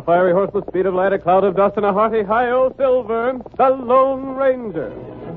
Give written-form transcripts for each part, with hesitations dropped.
fiery horse with speed of light, a cloud of dust, and a hearty hi-yo Silver, the Lone Ranger.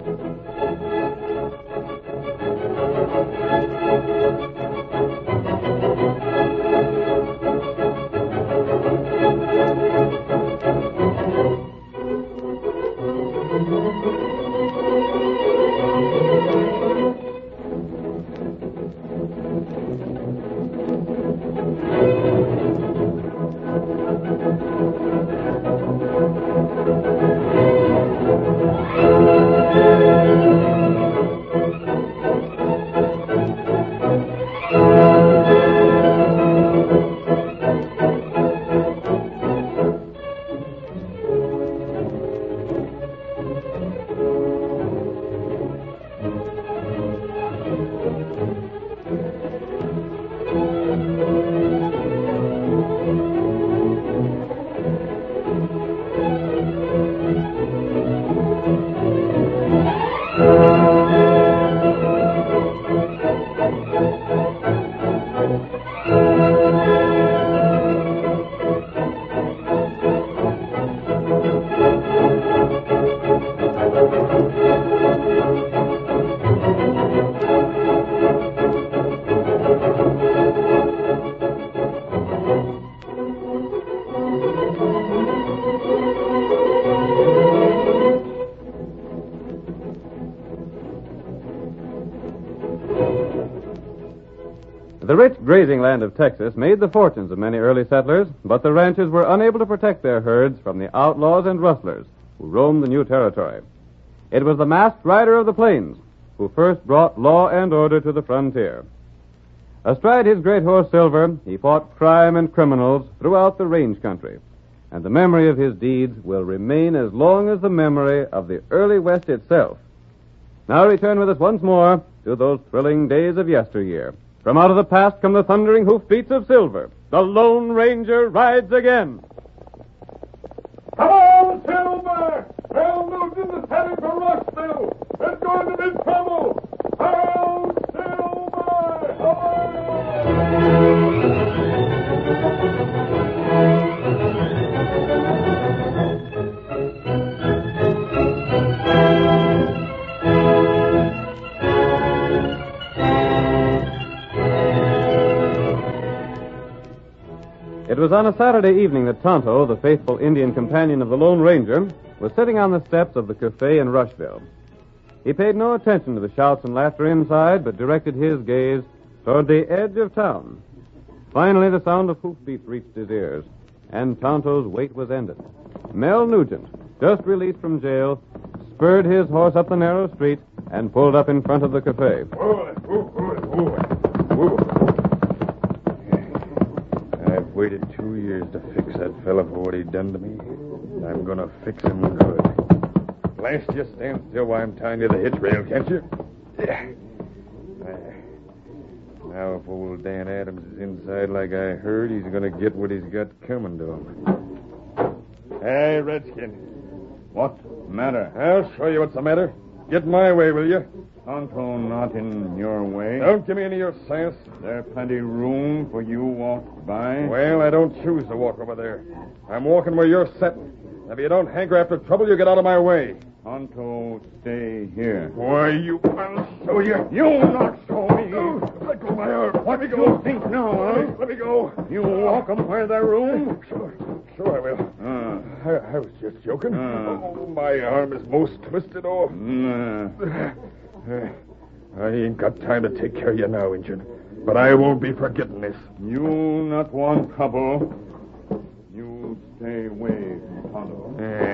The rich grazing land of Texas made the fortunes of many early settlers, but the ranchers were unable to protect their herds from the outlaws and rustlers who roamed the new territory. It was the masked rider of the plains who first brought law and order to the frontier. Astride his great horse Silver, he fought crime and criminals throughout the range country, and the memory of his deeds will remain as long as the memory of the early West itself. Now return with us once more to those thrilling days of yesteryear. From out of the past come the thundering hoofbeats of Silver. The Lone Ranger rides again. Come on, Silver! Earl Nugent is heading for Rushville. There's going to be trouble. Earl Silver! Away! It was on a Saturday evening that Tonto, the faithful Indian companion of the Lone Ranger, was sitting on the steps of the cafe in Rushville. He paid no attention to the shouts and laughter inside, but directed his gaze toward the edge of town. Finally, the sound of hoofbeats reached his ears, and Tonto's wait was ended. Mel Nugent, just released from jail, spurred his horse up the narrow street and pulled up in front of the cafe. I've waited 2 years to fix that fella for what he done to me. I'm gonna fix him good. Blast, just stand still while I'm tying you to the hitch rail, can't you? Yeah. Now, if old Dan Adams is inside like I heard, he's gonna get what he's got coming to him. Hey, Redskin. What matter? I'll show you what's the matter. Get in my way, will you? Tonto, not in your way. Don't give me any of your science. There's plenty room for you walk by. Well, I don't choose to walk over there. I'm walking where you're sitting. If you don't hanker after trouble, you get out of my way. Tonto, stay here. Why, I'll show you. You not show me. Let go of my arm. What Let me do go. you think now, huh? Let me go. You walk 'em where there's room? Sure I will. I was just joking. Oh, my arm is most twisted off. I ain't got time to take care of you now, Injun. But I won't be forgetting this. You not want trouble. You stay away, Tonto.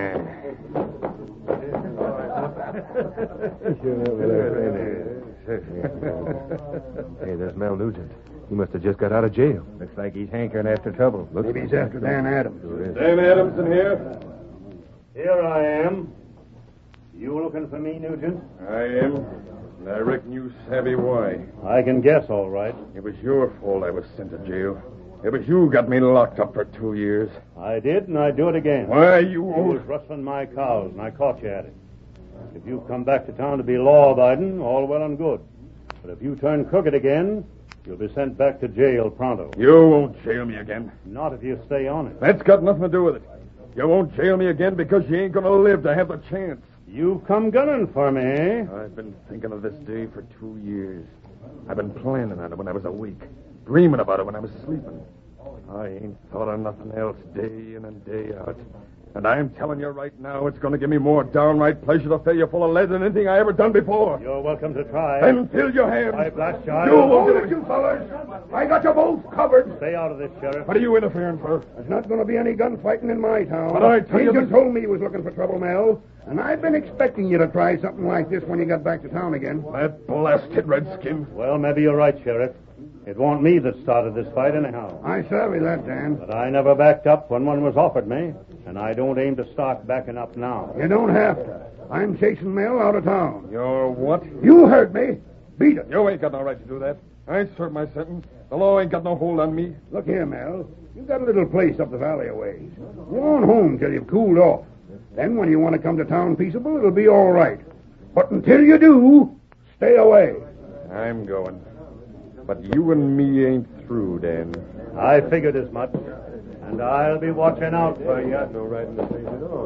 Hey, there's Mel Nugent. He must have just got out of jail. Looks like he's hankering after trouble. Maybe he's after Dan Adams. Dan Adams in here? Here I am. You looking for me, Nugent? I am. And I reckon you savvy why. I can guess, all right. It was your fault I was sent to jail. It was you got me locked up for 2 years. I did, and I'd do it again. Why, you You old... was rustling my cows, and I caught you at it. If you've come back to town to be law-abiding, all well and good. But if you turn crooked again, You'll be sent back to jail pronto. You won't jail me again. Not if you stay on it. That's got nothing to do with it. You won't jail me again because you ain't going to live to have the chance. You've come gunning for me, eh? I've been thinking of this day for 2 years. I've been planning on it when I was awake, dreaming about it when I was sleeping. I ain't thought of nothing else day in and day out. And I'm telling you right now, it's going to give me more downright pleasure to fill you full of lead than anything I ever done before. You're welcome to try. Then fill your hands. Why, blast you, You won't do it. You fellas. I got you both covered. Stay out of this, Sheriff. What are you interfering for? There's not going to be any gunfighting in my town. But I tell you Agent this- told me you was looking for trouble, Mel. And I've been expecting you to try something like this when you got back to town again. That blasted redskin. Well, maybe you're right, Sheriff. It wasn't me that started this fight anyhow. I savvy that, Dan. But I never backed up when one was offered me, and I don't aim to start backing up now. You don't have to. I'm chasing Mel out of town. You're what? You heard me. Beat it. You ain't got no right to do that. I served my sentence. The law ain't got no hold on me. Look here, Mel. You've got a little place up the valley a ways. Go on home till you've cooled off. Then when you want to come to town peaceable, it'll be all right. But until you do, stay away. I'm going. But you and me ain't through, Dan. I figured as much, and I'll be watching out for you. No right in the face at all.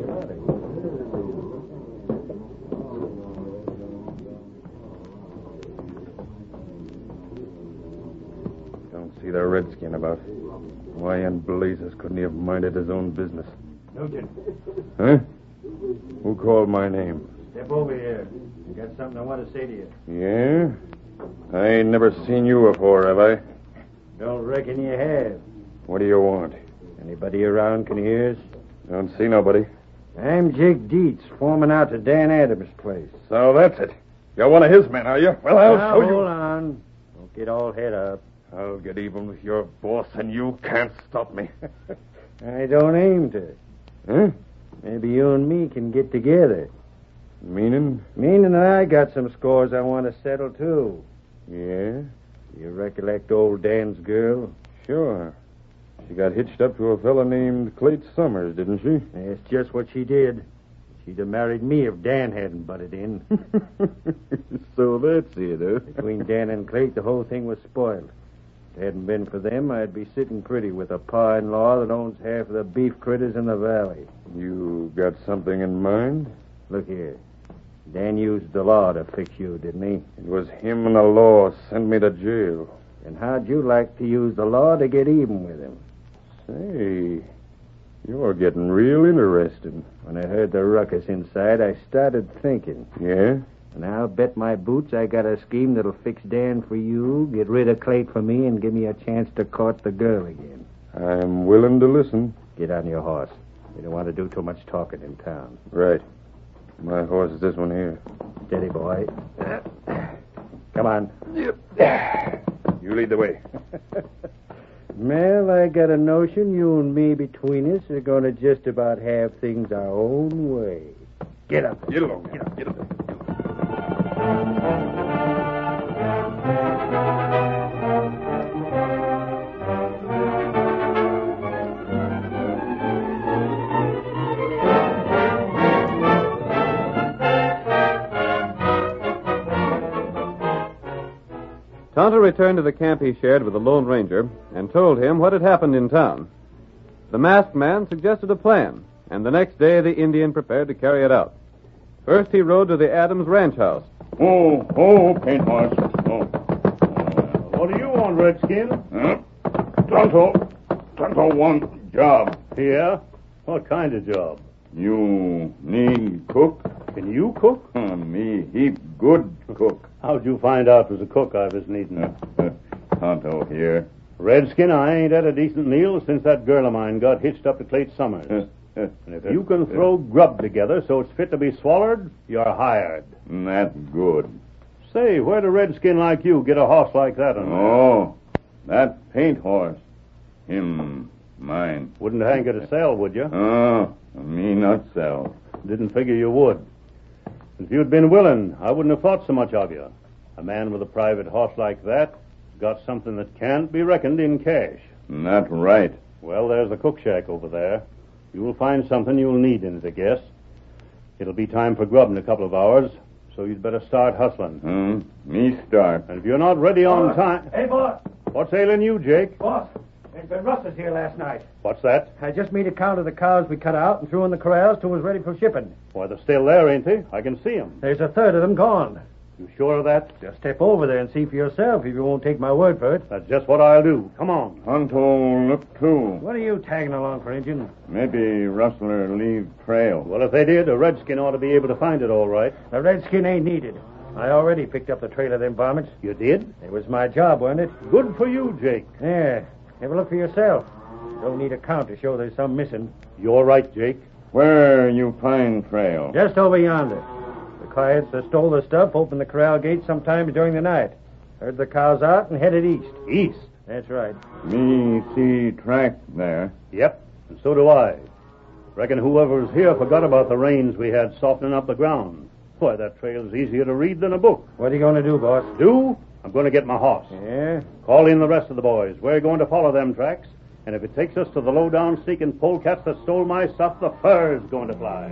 Don't see the redskin about. Why in blazes couldn't he have minded his own business? Nugent, Huh? Who called my name? step over here. I got something I want to say to you. Yeah? I ain't never seen you before, have I? Don't reckon you have. What do you want? Anybody around can hear us? Don't see nobody. I'm Jake Dietz, foreman out to Dan Adams' place. So that's it. You're one of his men, are you? Well, I'll Now, show you. hold on. Don't get all head up. I'll get even with your boss, and you can't stop me. I don't aim to. Huh? Maybe you and me can get together. Meaning? Meaning that I got some scores I want to settle, too. Yeah, You recollect old Dan's girl? sure. She got hitched up to a fella named Clayt Summers, didn't she? That's just what she did. She'd have married me if Dan hadn't butted in. So that's it, huh? Between Dan and Clayt, the whole thing was spoiled. If it hadn't been for them, I'd be sitting pretty with a pa-in-law that owns half of the beef critters in the valley. You got something in mind? Look here. Dan used the law to fix you, didn't he? It was him and the law sent me to jail. And how'd you like to use the law to get even with him? Say, you're getting real interested. When I heard the ruckus inside, I started thinking. Yeah? And I'll bet my boots I got a scheme that'll fix Dan for you, get rid of Clayt for me, and give me a chance to court the girl again. I'm willing to listen. Get on your horse. We don't want to do too much talking in town. Right. My horse is this one here. Steady, boy. Come on. You lead the way. Mel, I got a notion you and me between us are going to just about have things our own way. Get up. Get along. Get up. Get up. Tonto returned to the camp he shared with the Lone Ranger and told him what had happened in town. The masked man suggested a plan, and the next day the Indian prepared to carry it out. First, he rode to the Adams ranch house. Oh, paint horse. Oh. What do you want, Redskin? Tonto want job. Yeah? What kind of job? You need cook? Can you cook? Me heap good cook. How'd you find out was a cook I was needing? Tonto here. Redskin, I ain't had a decent meal since that girl of mine got hitched up to Clayt Summers. And if you can throw grub together so it's fit to be swallowed, you're hired. That's good. Say, where'd a redskin like you get a horse like that on? Oh, that paint horse. Him, mine. Wouldn't hanker to sell, would you? Oh, me not sell. Didn't figure you would. If you'd been willing, I wouldn't have thought so much of you. A man with a private horse like that got something that can't be reckoned in cash. Not right. Well, there's the cook shack over there. You'll find something you'll need in it, I guess. It'll be time for grub in a couple of hours, So you'd better start hustling. Me start. And if you're not ready on time... Hey, boss. What's ailing you, Jake? Boss, there's been rustlers here last night. What's that? I just made a count of the cows we cut out and threw in the corrals till it was ready for shipping. Why, they're still there, ain't they? I can see 'em. There's a third of them gone. You sure of that? Just step over there and see for yourself if you won't take my word for it. That's just what I'll do. Come on. Tonto, look too. What are you tagging along for, Injun? Maybe rustler leave trail. Well, if they did, a redskin ought to be able to find it all right. The redskin ain't needed. I already picked up the trail of them varmints. You did? It was my job, wasn't it? Good for you, Jake. Yeah. Have a look for yourself. Don't need a count to show there's some missing. You're right, Jake. Where you find trail? Just over yonder. The clients that stole the stuff opened the corral gate sometimes during the night. Heard the cows out and headed east. East? That's right. Me see track there. Yep, and so do I. Reckon whoever was here forgot about the rains we had softening up the ground. Why, that trail's easier to read than a book. What are you going to do, boss? Do? I'm going to get my horse. Yeah? Call in the rest of the boys. We're going to follow them tracks. And if it takes us to the low-down sneaking polecats that stole my stuff, the fur's going to fly.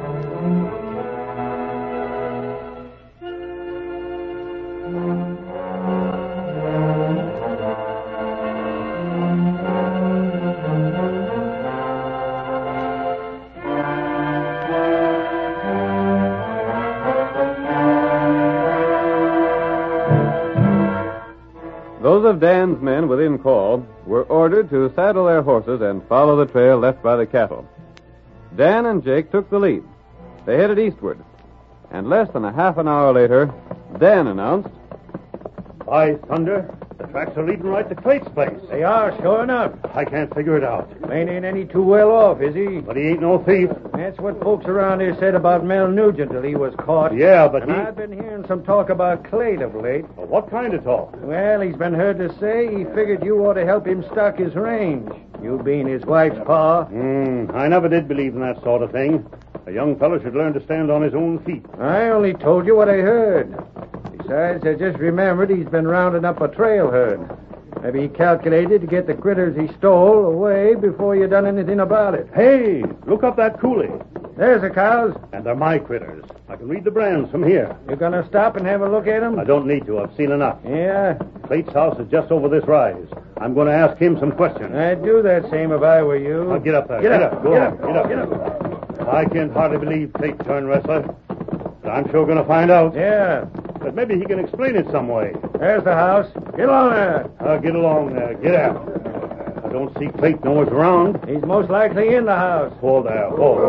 Those of Dan's men within call were ordered to saddle their horses and follow the trail left by the cattle. Dan and Jake took the lead. They headed eastward. And less than a half an hour later, Dan announced, By thunder, the tracks are leading right to Clate's place. They are, sure enough. I can't figure it out. Lane ain't any too well off, is he? But he ain't no thief. That's what folks around here said about Mel Nugent till he was caught. Yeah, but And I've been hearing some talk about Clate of late. Well, what kind of talk? Well, he's been heard to say he figured you ought to help him stock his range. You being his wife's pa. I never did believe in that sort of thing. A young fellow should learn to stand on his own feet. I only told you what I heard. Besides, I just remembered he's been rounding up a trail herd. Maybe he calculated to get the critters he stole away before you done anything about it. Hey, look up that coulee. There's the cows. And they're my critters. I can read the brands from here. You gonna stop and have a look at them? I don't need to. I've seen enough. Yeah? Clate's house is just over this rise. I'm going to ask him some questions. I'd do that same if I were you. Now, get up there. Get up. Go Get on. up. Get up. Get up. I can't hardly believe Clate turned wrestler. But I'm sure going to find out. Yeah. But maybe he can explain it some way. There's the house. Get along there. Get along there. Get out. I don't see Clate nowhere around. He's most likely in the house. Hold there.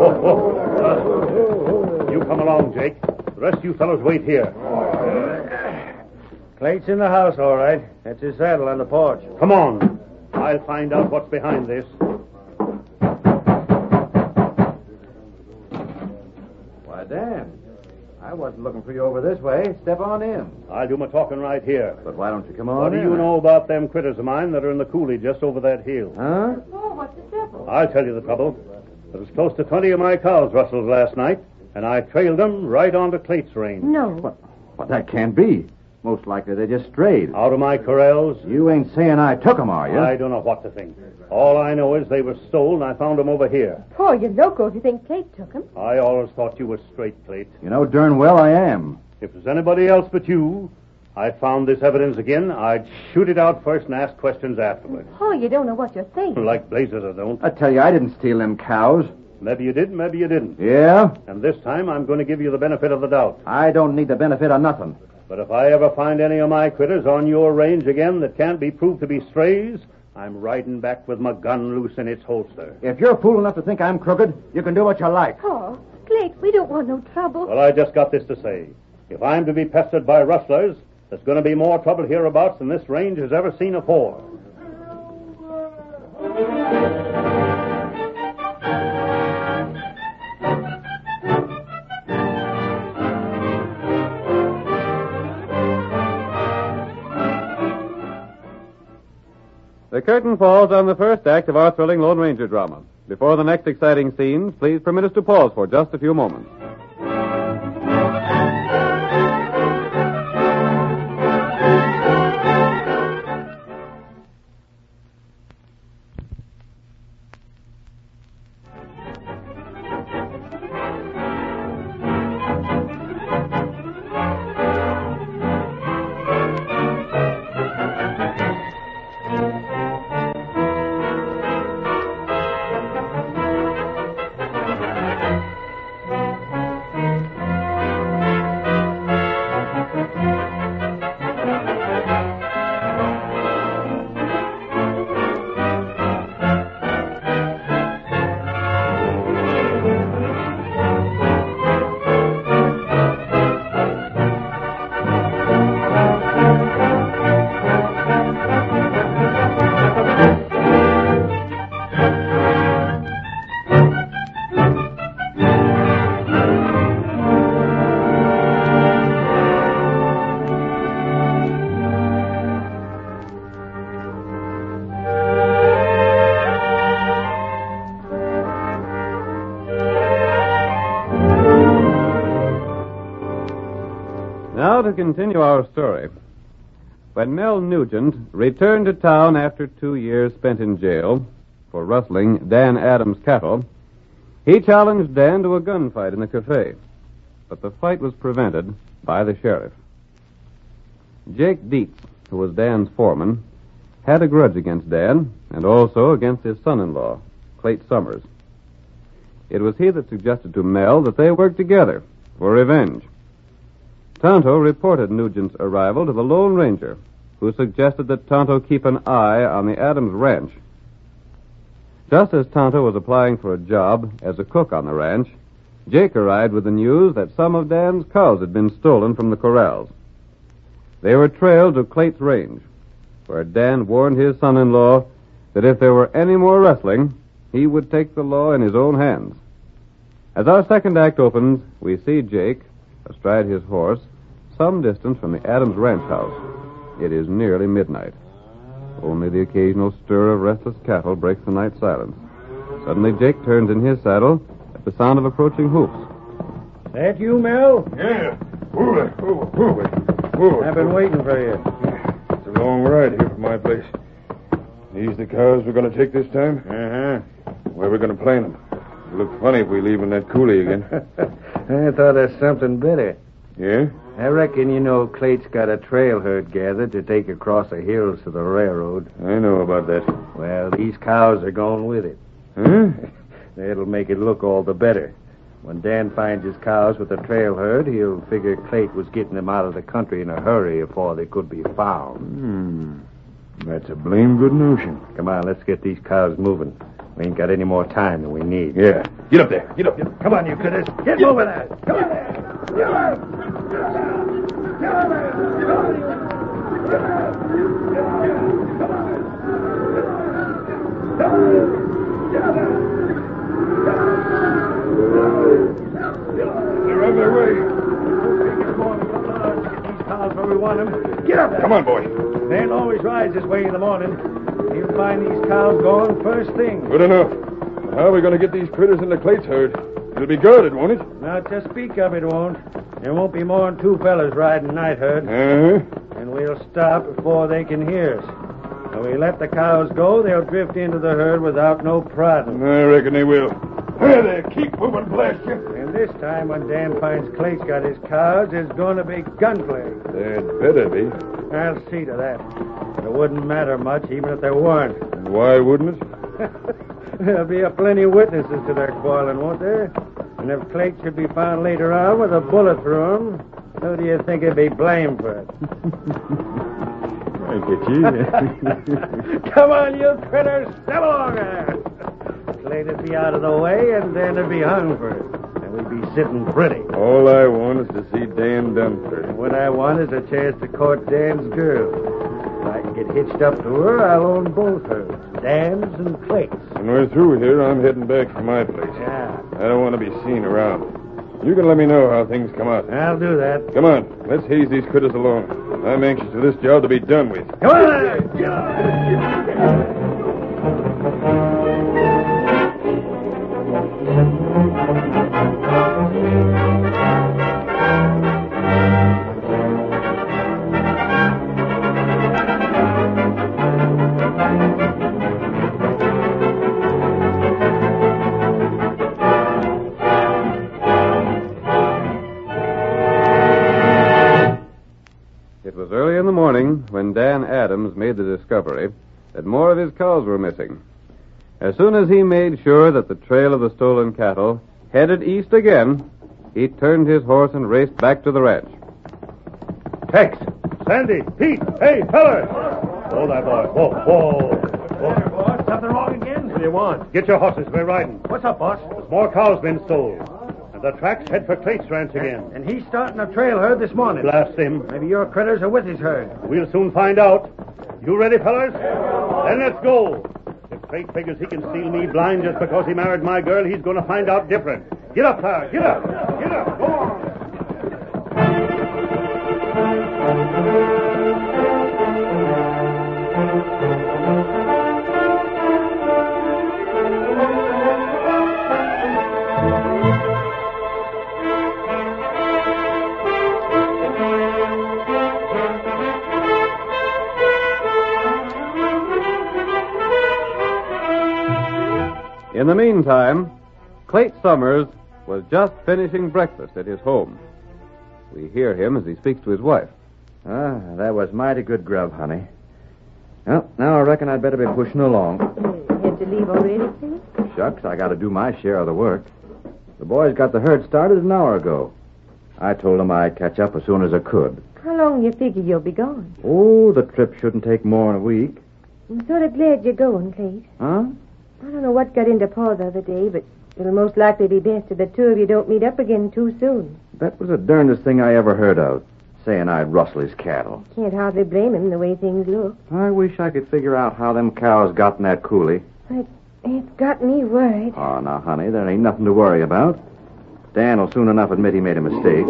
You come along, Jake. The rest of you fellows wait here. Clate's in the house, all right. That's his saddle on the porch. Come on. I'll find out what's behind this. Why, Dan, I wasn't looking for you over this way. Step on in. I'll do my talking right here. But why don't you come on What do in? you know about them critters of mine that are in the coulee just over that hill? Huh? Oh, what's the trouble? I'll tell you the trouble. There was close to 20 of my cows rustled last night, and I trailed them right onto Clate's range. No. But that can't be. Most likely they just strayed. Out of my corrals. You ain't saying I took 'em, are you? I don't know what to think. All I know is they were stolen, and I found them over here. Poor you loco if you think Kate took him. I always thought you were straight, Clate. You know darn well I am. If there's anybody else but you, I found this evidence again, I'd shoot it out first and ask questions afterward. Oh, you don't know what you're thinking. Like blazes, I don't. I tell you, I didn't steal them cows. Maybe you did, maybe you didn't. Yeah? And this time I'm going to give you the benefit of the doubt. I don't need the benefit of nothing. But if I ever find any of my critters on your range again that can't be proved to be strays, I'm riding back with my gun loose in its holster. If you're fool enough to think I'm crooked, you can do what you like. Oh, Clate, we don't want no trouble. Well, I just got this to say. If I'm to be pestered by rustlers, there's going to be more trouble hereabouts than this range has ever seen afore. The curtain falls on the first act of our thrilling Lone Ranger drama. Before the next exciting scenes, please permit us to pause for just a few moments. Now to continue our story. When Mel Nugent returned to town after 2 years spent in jail for rustling Dan Adams' cattle, he challenged Dan to a gunfight in the cafe. But the fight was prevented by the sheriff. Jake Dietz, who was Dan's foreman, had a grudge against Dan and also against his son-in-law, Clayt Summers. It was he that suggested to Mel that they work together for revenge. Tonto reported Nugent's arrival to the Lone Ranger, who suggested that Tonto keep an eye on the Adams ranch. Just as Tonto was applying for a job as a cook on the ranch, Jake arrived with the news that some of Dan's cows had been stolen from the corrals. They were trailed to Clayt's range, where Dan warned his son-in-law that if there were any more rustling, he would take the law in his own hands. As our second act opens, we see Jake, astride his horse, some distance from the Adams ranch house. It is nearly midnight. Only the occasional stir of restless cattle breaks the night silence. Suddenly, Jake turns in his saddle at the sound of approaching hoofs. That you, Mel? Yeah. Move it. I've been waiting for you. It's a long ride here from my place. These the cows we're going to take this time? Uh-huh. Where we're going to plant them? It'll look funny if we leave in that coulee again. I thought of something better. Yeah? I reckon you know Clayt's got a trail herd gathered to take across the hills to the railroad. I know about that. Well, these cows are going with it. Huh? That'll make it look all the better. When Dan finds his cows with the trail herd, he'll figure Clayt was getting them out of the country in a hurry before they could be found. That's a blame good notion. Come on, let's get these cows moving. We ain't got any more time than we need. Yeah. Get up there. Get up. Come on, you critters. Get moving there. Come on there. They're on their way. These cows where we want them. Get up there. Come on, boy. Dan always rides this way in the morning. He'll find these cows going first thing. Good enough. But how are we going to get these critters into Clayt's herd? It'll be guarded, won't it? Now, to speak of, it won't. There won't be more than 2 fellas riding night herd. Uh-huh. And we'll stop before they can hear us. When we let the cows go, they'll drift into the herd without no problem. I reckon they will. There, keep moving, blast you. And this time, when Dan finds Clayt's got his cows, there's going to be gunplay. There'd better be. I'll see to that. It wouldn't matter much, even if there weren't. And why wouldn't it? There'll be a plenty of witnesses to their quarreling, won't there? And if Clayt should be found later on with a bullet through him, who do you think he'd be blamed for it? I get you. Come on, you critters! Step along there! Clayt'd be out of the way, and Dan'd be hung for it. And we'd be sitting pretty. All I want is to see Dan Dunford. And what I want is a chance to court Dan's girl. If I can get hitched up to her, I'll own both herds, Dan's and Clayt's. When we're through here, I'm heading back for my place. Yeah, I don't want to be seen around. You can let me know how things come out. I'll do that. Come on, let's haze these critters along. I'm anxious for this job to be done with. Come on! It was early in the morning when Dan Adams made the discovery that more of his cows were missing. As soon as he made sure that the trail of the stolen cattle headed east again, he turned his horse and raced back to the ranch. Tex, Sandy, Pete, hey, fellas! Hold that boy. Whoa. Boss, something wrong again? What do you want? Get your horses. We're riding. What's up, boss? There's more cows been stolen. And the tracks head for Clayt's ranch again. And he's starting a trail herd this morning. Blast him. Maybe your critters are with his herd. We'll soon find out. You ready, fellas? Then let's go. If Clayt figures he can steal me blind just because he married my girl, he's going to find out different. Get up, there. Get up. Get up. Go on. In the meantime, Clayt Summers was just finishing breakfast at his home. We hear him as he speaks to his wife. That was mighty good grub, honey. Well, now I reckon I'd better be pushing along. You had to leave already, Clayt? Shucks, I got to do my share of the work. The boys got the herd started an hour ago. I told them I'd catch up as soon as I could. How long do you figure you'll be gone? Oh, the trip shouldn't take more than a week. I'm sort of glad you're going, Clayt. Huh? I don't know what got into Paul the other day, but it'll most likely be best if the two of you don't meet up again too soon. That was the darndest thing I ever heard of, saying I'd rustle his cattle. Can't hardly blame him the way things look. I wish I could figure out how them cows got in that coulee. It's got me worried. Oh, now, honey, there ain't nothing to worry about. Dan will soon enough admit he made a mistake.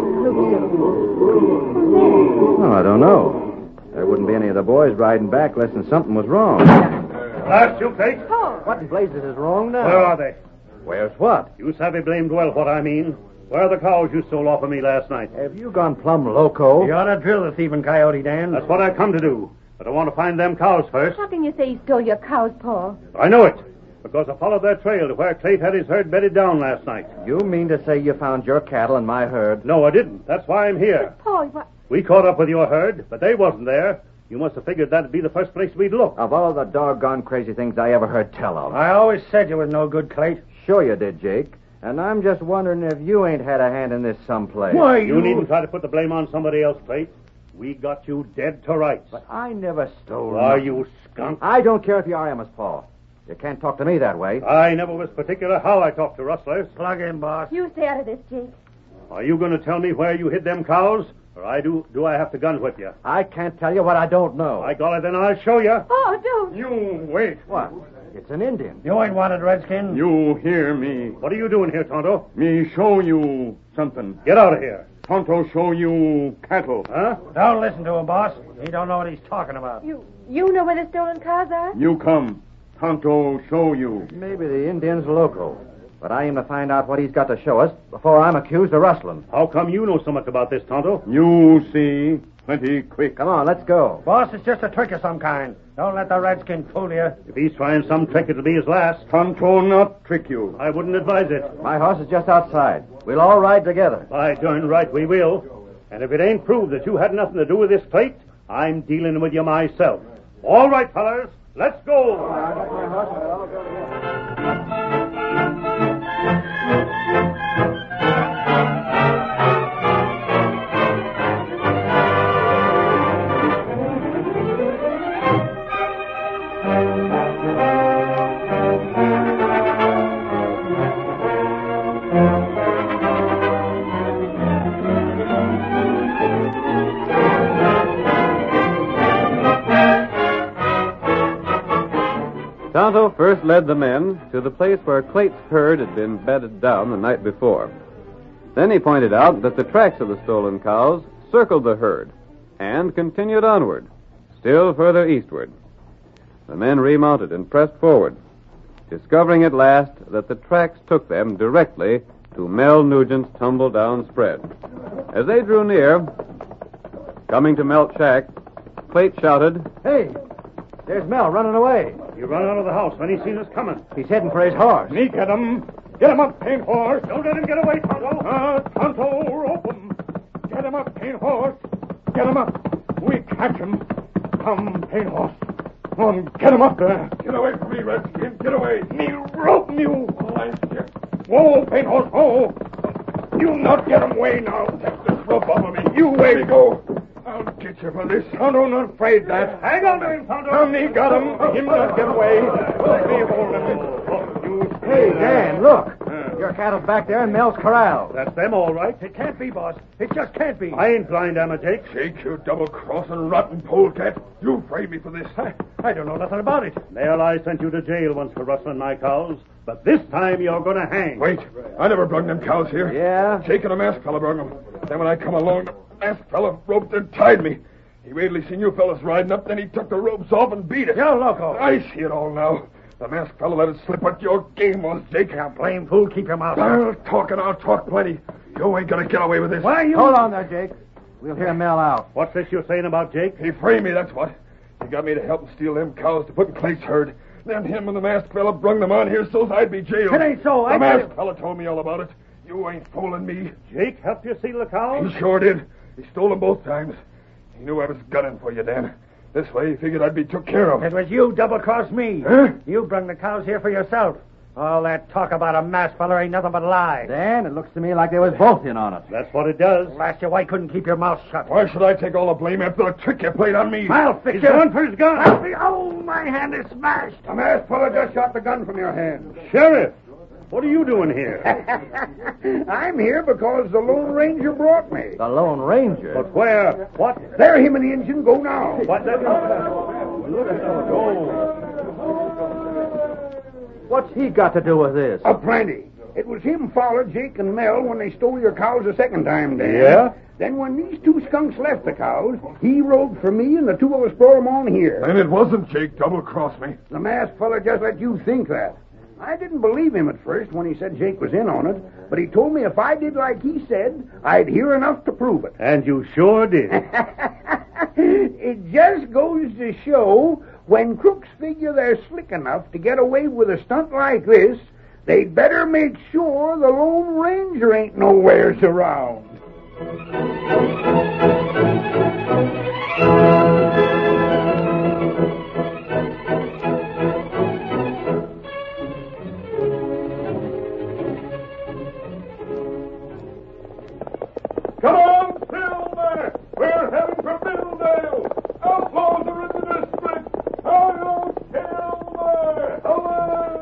Well, I don't know. There wouldn't be any of the boys riding back unless something was wrong. Last you, Clayt. Paul! What in blazes is wrong now? Where are they? Where's what? You savvy blamed well what I mean. Where are the cows you stole off of me last night? Have you gone plumb loco? You ought to drill the thieving coyote, Dan. That's what I come to do. But I want to find them cows first. How can you say he stole your cows, Paul? I know it, because I followed their trail to where Clayt had his herd bedded down last night. You mean to say you found your cattle in my herd? No, I didn't. That's why I'm here. Paul, what? We caught up with your herd, but they wasn't there. You must have figured that'd be the first place we'd look. Of all the doggone crazy things I ever heard tell of. I always said you was no good, Clayt. Sure you did, Jake. And I'm just wondering if you ain't had a hand in this someplace. Why, You needn't try to put the blame on somebody else, Clayt. We got you dead to rights. But I never stole Why, nothing. you skunk? I don't care if you are Amos, Paul. You can't talk to me that way. I never was particular how I talked to rustlers. Plug in, boss. You stay out of this, Jake. Are you going to tell me where you hid them cows? Or do I have to gun whip you? I can't tell you what I don't know. By golly, then I'll show you. Oh, don't. You wait. What? It's an Indian. You ain't wanted, Redskin. You hear me. What are you doing here, Tonto? Me show you something. Get out of here. Tonto show you cattle. Huh? Don't listen to him, boss. He don't know what he's talking about. You know where the stolen cows are? You come. Tonto show you. Maybe the Indian's loco. But I aim to find out what he's got to show us before I'm accused of rustling. How come you know so much about this, Tonto? You see. Plenty quick. Come on, let's go. Boss, it's just a trick of some kind. Don't let the Redskin fool you. If he's trying some trick, it'll be his last. Tonto not trick you. I wouldn't advise it. My horse is just outside. We'll all ride together. By darn right we will. And if it ain't proved that you had nothing to do with this Clayt, I'm dealing with you myself. All right, fellas, let's go. Tonto first led the men to the place where Clayt's herd had been bedded down the night before. Then he pointed out that the tracks of the stolen cows circled the herd and continued onward, still further eastward. The men remounted and pressed forward, discovering at last that the tracks took them directly to Mel Nugent's tumble-down spread. As they drew near, coming to Melt's shack, Clayt shouted, Hey, there's Mel running away. You run out of the house when he seen us coming. He's heading for his horse. Me get him. Get him up, paint horse. Don't let him get away, Tonto. Tonto, rope him. Get him up, paint horse. Get him up. We catch him. Come, paint horse. Come on, get him up there. Get away from me, Redskin. Get away. Me rope you. Whoa, paint horse, whoa. You not get him away now. Take this rope off of me. You way go. I'll get you for this. Tonto not afraid that. Hang on to him, Tonto. Me got him. Him not get away. Me hold him. Hey, Dan, look. Your cattle's back there in Mel's corral. That's them, all right. It can't be, boss. It just can't be. I ain't blind, am I, Jake? Jake, you double-crossing rotten polecat. You framed me for this. I don't know nothing about it. Well, I sent you to jail once for rustling my cows, but this time you're going to hang. Wait, I never brung them cows here. Yeah? Jake and a masked fella brung them. Then when I come along, the masked fella roped and tied me. He waited till he seen you fellas riding up, then he took the ropes off and beat us. You're loco. I see it all now. The masked fella let it slip what your game was, Jake. Now, blame fool, keep your mouth shut. I'll talk and I'll talk plenty. You ain't gonna get away with this. Why, you... Hold on there, Jake. We'll hear Mel out. What's this you're saying about Jake? He framed me, that's what. He got me to help him steal them cows to put in Clayt's herd. Then him and the masked fella brung them on here so's I'd be jailed. It ain't so. The masked fella told me all about it. You ain't fooling me. Jake helped you steal the cows? He sure did. He stole them both times. He knew I was gunning for you, Dan. This way he figured I'd be took care of. It was you double-crossed me. Huh? You brung the cows here for yourself. All that talk about a masked feller ain't nothing but a lie. Dan, it looks to me like they was both in on it. That's what it does. Last you, why couldn't keep your mouth shut? Why should I take all the blame after the trick you played on me? I'll fix He's you. going for his gun. Oh, my hand is smashed. The masked fella just shot the gun from your hand. Sheriff, what are you doing here? I'm here because the Lone Ranger brought me. The Lone Ranger? But where? What? There him and the engine go now. What? What's he got to do with this? Plenty. It was him followed Jake and Mel when they stole your cows the second time, Dan. Yeah? Then when these two skunks left the cows, he rode for me and the two of us brought him on here. And it wasn't Jake double-crossed me. The masked fella just let you think that. I didn't believe him at first when he said Jake was in on it, but he told me if I did like he said, I'd hear enough to prove it. And you sure did. It just goes to show when crooks figure they're slick enough to get away with a stunt like this, they'd better make sure the Lone Ranger ain't nowheres around. Come on, Silver! We're heading for Middledale! Outlaws are in the district! Hello, Silver! Away!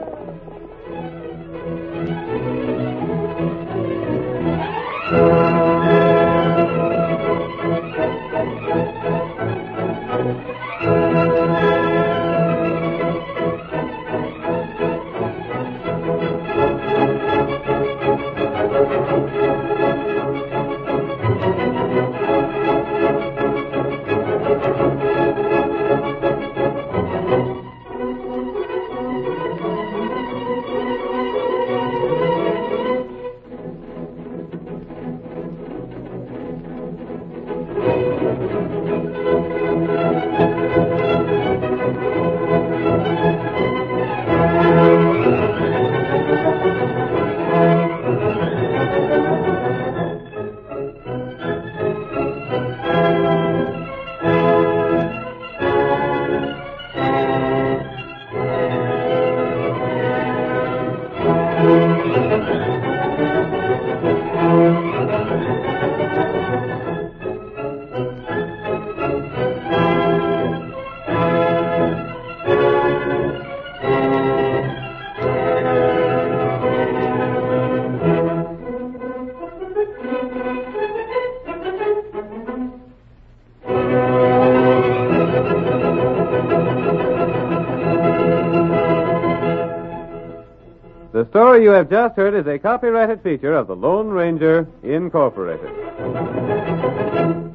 The story you have just heard is a copyrighted feature of the Lone Ranger, Incorporated.